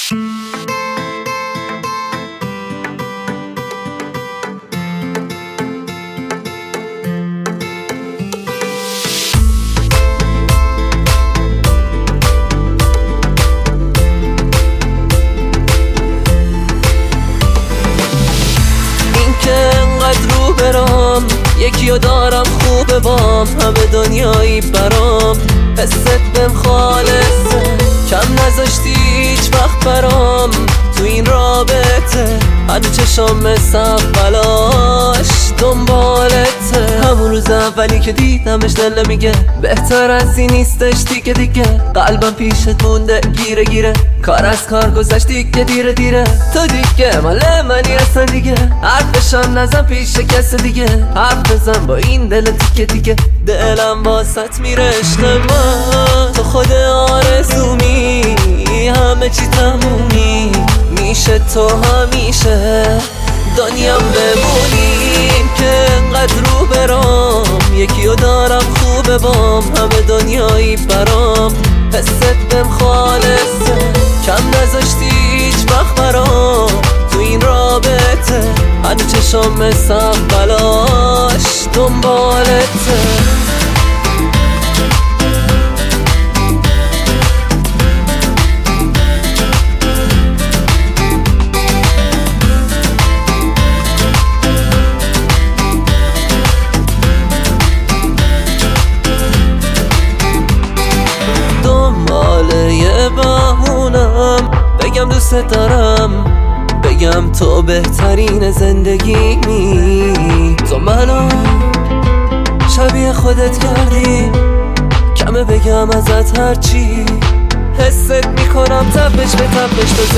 یکیو دارم خوبه بام، همه دنیایی برام، حست بهم خالصه، کم نذاشتی هیچ وقت برام تو این رابطه، هنو چشام مثل اولاش دنبالته. همون روز اولی که دیدمش دلم میگه بهتر از این نیستش دیگه قلبم پیشت مونده گیره گیره، کار از کار گذشت دیگه دیره تو دیگه مال منی اصلا دیگه، حرفشم نزن پیش کس دیگه، حرف بزن با این دل دیگه دلم واسط میره عشق من، تو خود آرزومی، همه چی تمومی میشه، تو همیشه دنیام بمونیم که انقدر رو برام، یکیو دارم خوبه بام، همه دنیایی برام، حست بهم خالصه، کم نذاشتی هیچ وقت برام تو این رابطه، هنو چشام مثل اولاش دنبالته. بگم دوست دارم، بگم تو بهترین زندگیمی، تو منو شبیه خودت کردی، کمه بگم ازت هرچی حست میکنم تپش به تپش، تو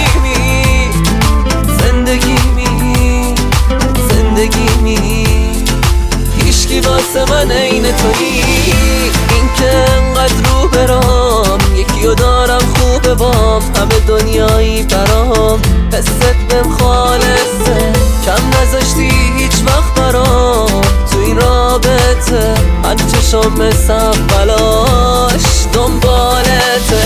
زندگیمی هیچکی واسه من عین تویی، این که انقدر رو برام، یکیو دارم خوبه بام، همه دنیایی برام، حست بهم خالصه، کم نذاشتی هیچ وقت برام تو این رابطه، هنو چشام مثل اولاش دنبالته.